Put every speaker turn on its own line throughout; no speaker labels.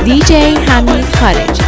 DJ حمید خارجی.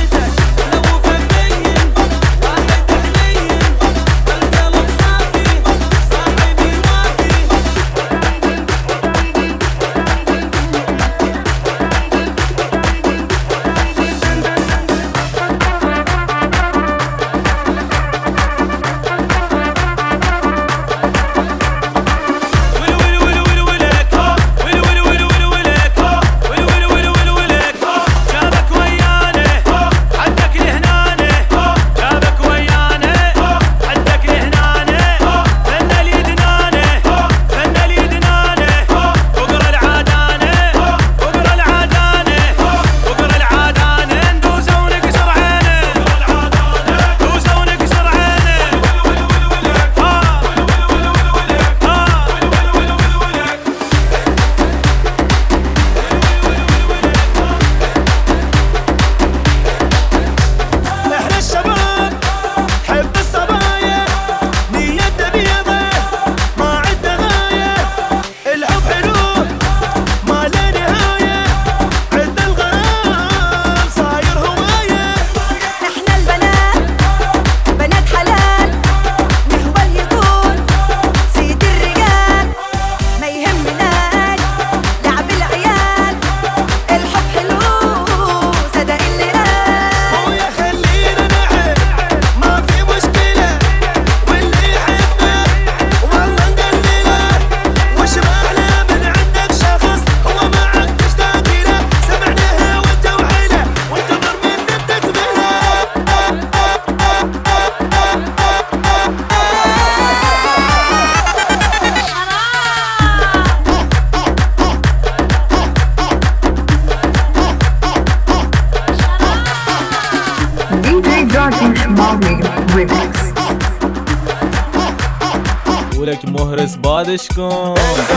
ولك مهرس بادش کن.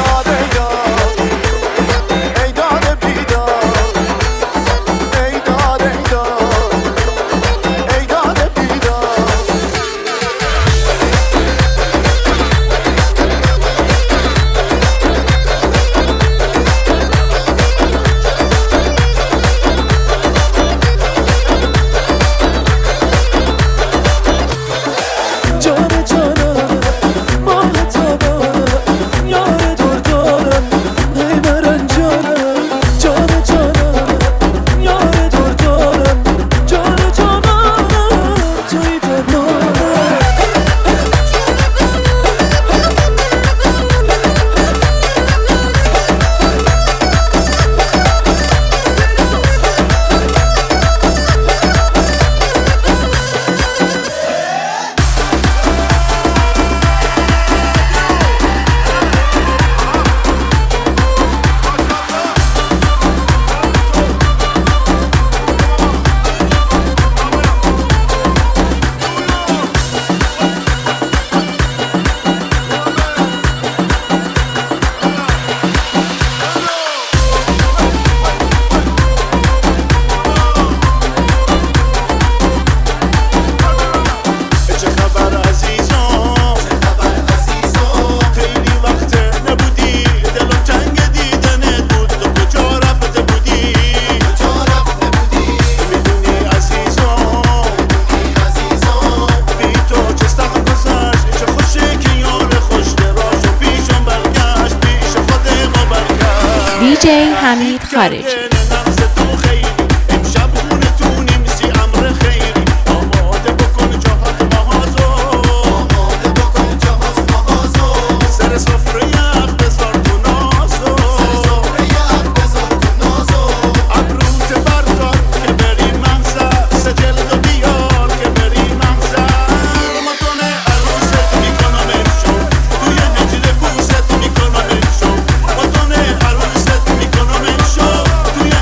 DJ حمید خارجی.
توی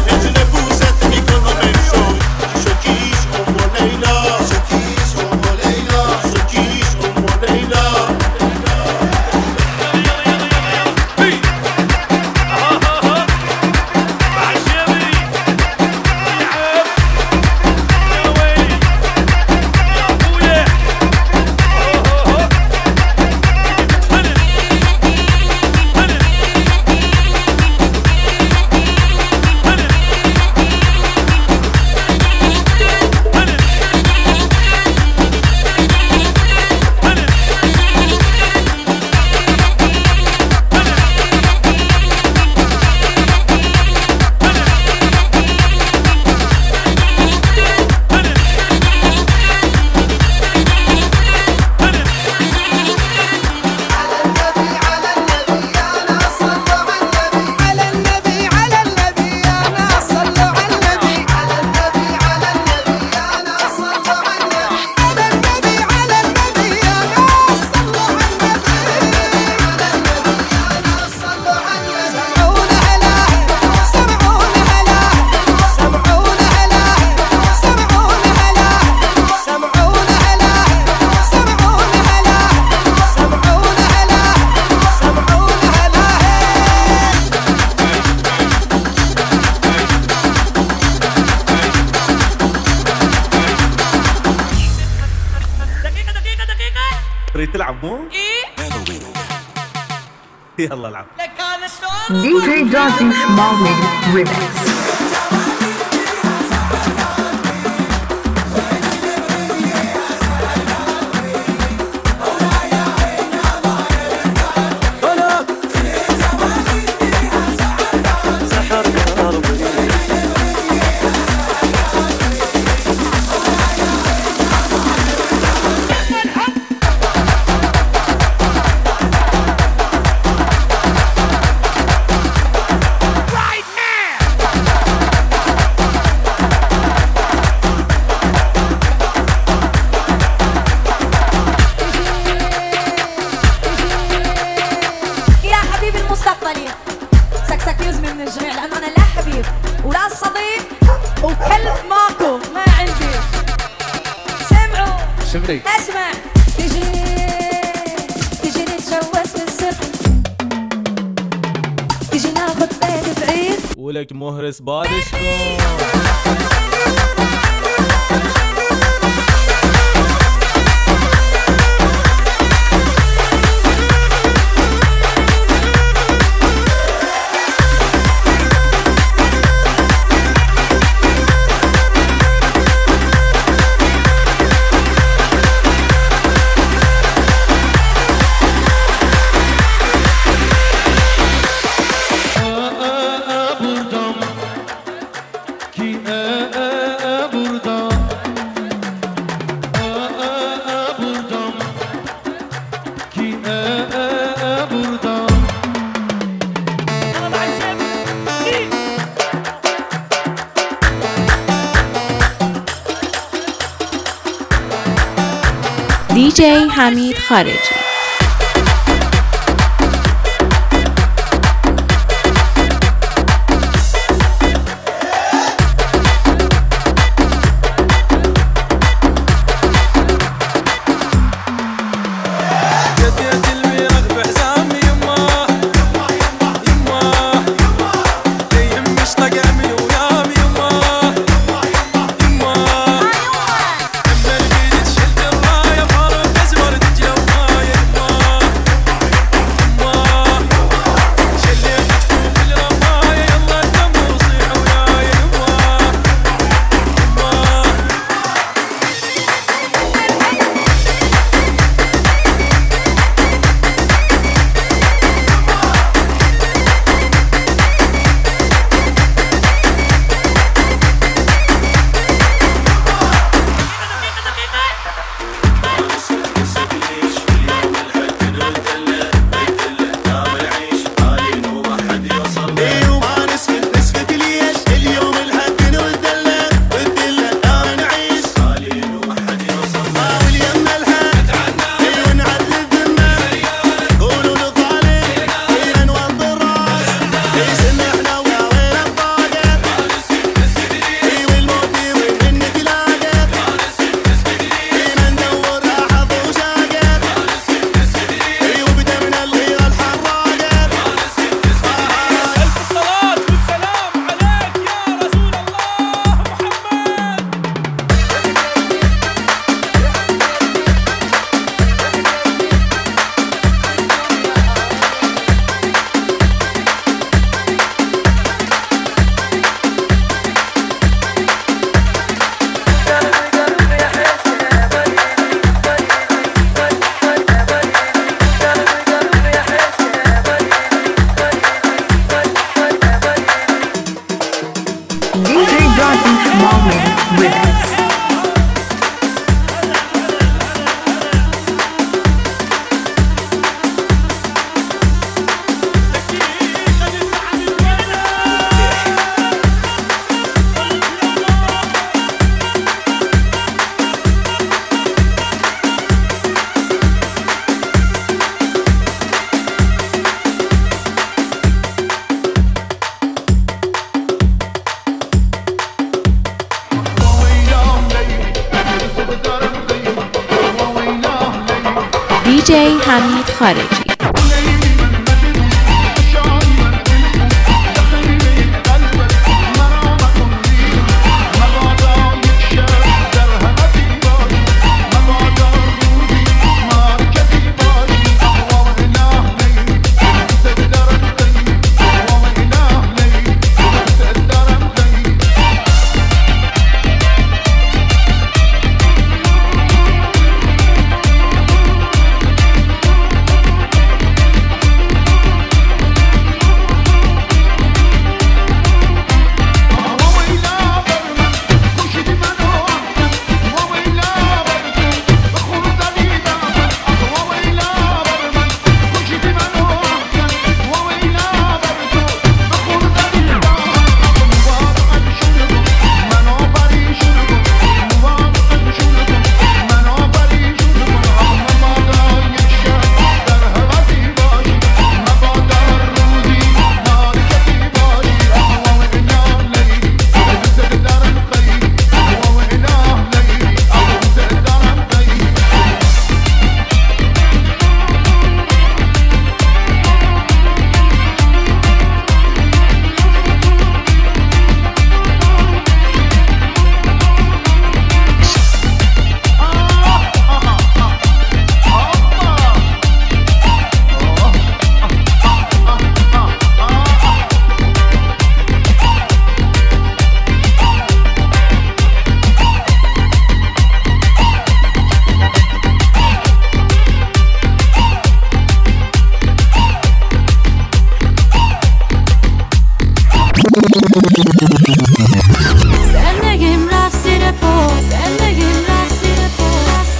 يلا العب.
DJ Darkish Marvin Remix.
اسمع تجي نتجوز بالسر، تجي ناخد بيت بعيد
ولك مهرس بادشكم.
DJ حمید خارجی. DJ حمید خارجی.
زندگیم رفت زیر پا زندگیم رفت زیر پا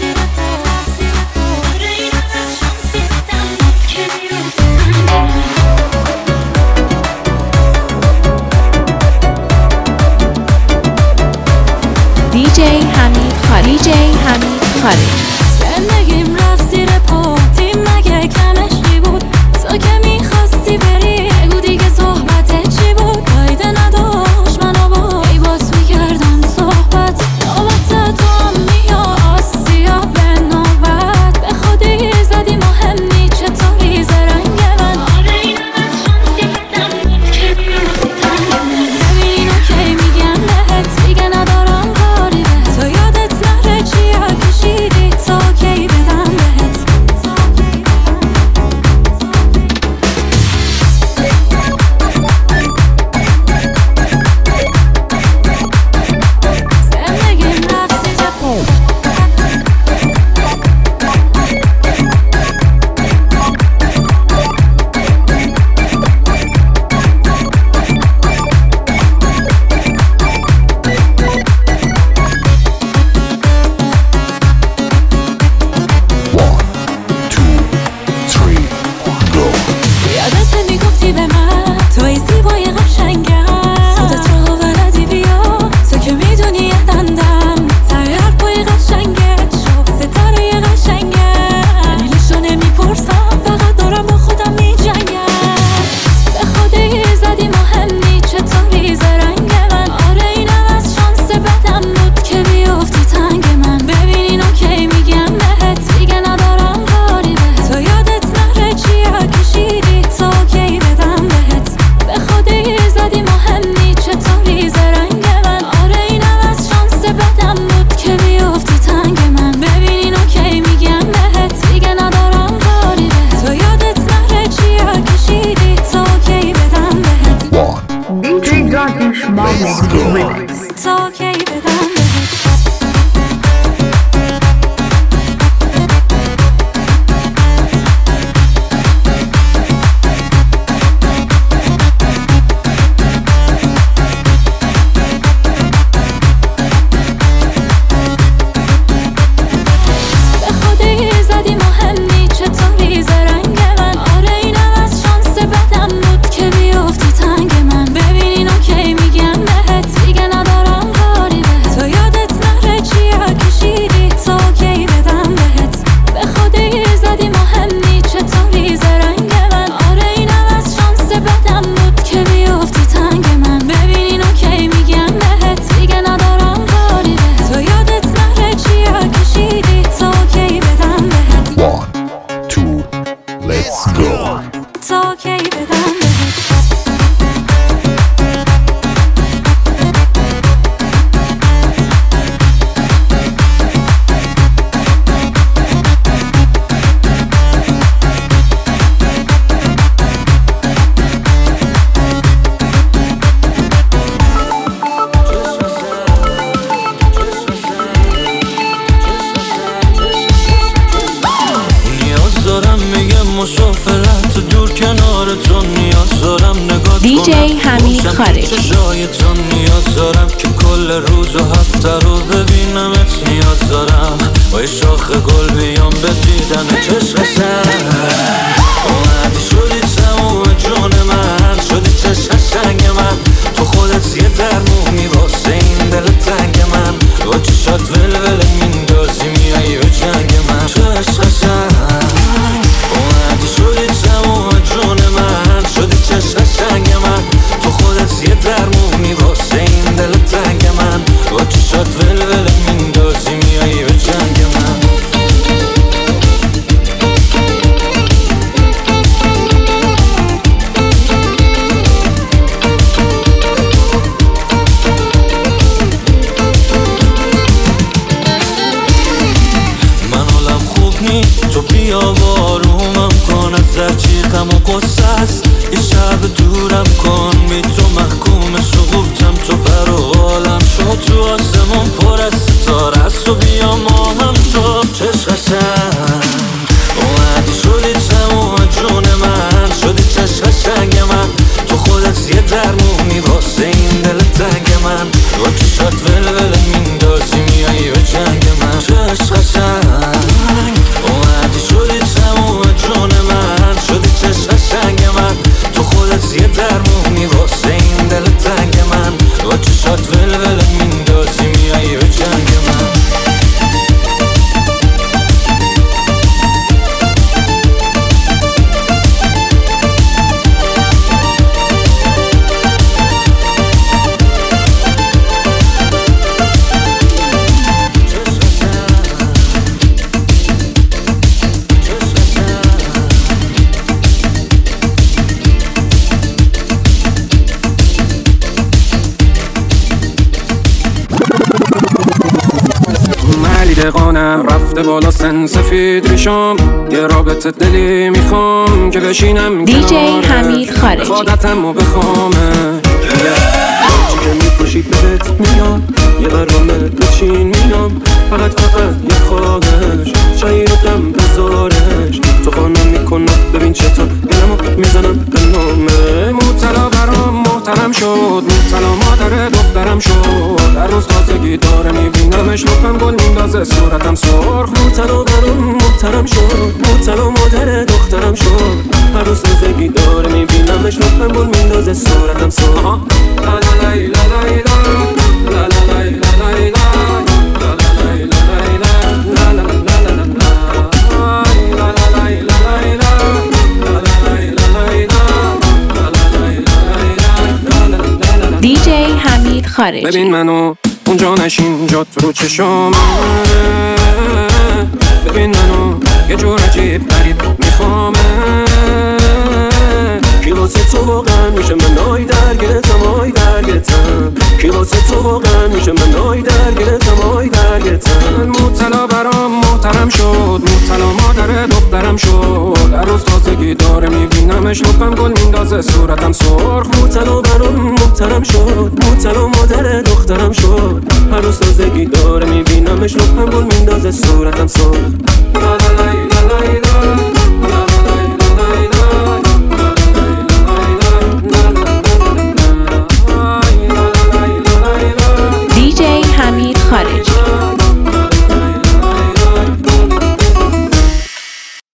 DJ حمید خارجی
زندگیم رفت زیر پا تیم مگه کمشی بود تو که میخواستی بری بگو دیگه صحبت چی بود فایده نداشت منو با ای باز میکردم صحبت نوبت تو هم میاد سیاه به نوبت به خودی زدی مهم نی چطوری زرنگ من ببین اینو کی میگم بهت دیگه ندارم کاری به تو یادت نره چیا کشیدی تا کی بدم بهت زندگیم رفت زیر پا یادت میگفتی به من توی زیبای قشنگم خودت رو بلدی بیا تو که میدونی یادندم تای حرفای قشنگت شب ستاره قشنگم دلیلشو نمیپرسم فقط دارم با خودم میجنگم به خودی زدی مهم نی چطوری زرنگ من آره اینم از شانس بدم بود که بیافتی تنگ من ببین اینو کی میگم بهت دیگه ندارم کاری به تو یادت نره چیا کشیدی تا کی بدم بهت به خودی زدی مهم نی چطوری زرنگ من آره اینم از شانس بدم بود که بیافتی تنگ من ببین اینو کی میگم بهت دیگه ندارم کاری به تو یادت نره چیا کشیدی تا کی بدم بهت
DJ Darkish Mohammed Remix.
تا کی بدم بهت به خودی زدی مهم نی چطوری زرنگ من آره اینم از شانس بدم بود که بیافتی تنگ من ببین اینو کی میگم بهت دیگه ندارم کاری به تو یادت نره چیا کشیدی تا کی بدم بهت به خودی زدی مهم نی چطوری زرنگ من آره اینم از شانس بدم بود که بیافتی تنگ من ببین اینو کی میگم بهت دیگه ندارم کاری به تو یادت نره چیا کشیدی تا کی بدم بهت
1 2 let's go
تا کی بدم بهت
نیاز دارم میگه مسافرت دور کنار تو نیاز دارم نگاه
DJ حمید خارجی.
چشایتون نیاز دارم که کل روز و هفته رو ببینمت نیاز دارم با یه شاخ گل بیام به دیدن چشم سر اومدی شدی تموم جون من شدی چشم قشنگ من تو خودت یه درمونی واسه این دل تنگ من با چشات ولول میندازی میایی به جنگ من چشم قشنگ اومدی شدی تموم جون من شدی چشم قشنگ من تو خودت یه درمونی واسه این دل تنگ من با چشات ولول میندازی میایی به جنگ من تو بیا بارومم کن از زرچیقم و قصه است یه شب دورم کن بی تو محکوم سقوطم تو پر و عالم شد تو آسمون پر از ستاره است و بیا ما هم شد چشم قشنگ اومدی شدی تموم جون من شدی چشم قشنگ من تو خودت یه درمونی واسه
منم رفته بالا سن سفید ریشم یه رابطه دلی میخوام که بشینم
DJ حمید خارجی
خودتم و بخوامه چی که میپوشی بهت میاد یه برنامه بچین میام فقط یه خواهش شایدم بذارش تو خانم میکنم ببین چطور دلمو میزنم به نامه مبتلا برام محترم شد مبتلا مادر دخترم شد در روز تازگی داره میبینمش لپم گل میندازه صورتم سرخ مبتلا برام محترم شد مبتلا مادر دخترم شد هر روز تازگی داره میبینمش لپم گل میندازه صورتم سرخ لا لا لا لا لا لا
DJ حمید خارجی
ببین منو اونجا نشین جات رو چشام ببین منو یه جور عجیب غریب میخوامه کی واسه تو واقعا میشه من آی درگیرتم آی درگیرتم کی واسه تو واقعا میشه من آی درگیرتم آی درگیرتم مبتلا برام محترم شد مبتلا مادر دخترم شد در روز تازگی داره میبینمش لپم گل میندازه صورتم سرخ مبتلا برام محترم شد مبتلا مادر دخترم شد هر روز تازگی داره میبینمش لپم گل میندازه صورتم سرخ لا لا لا لا لا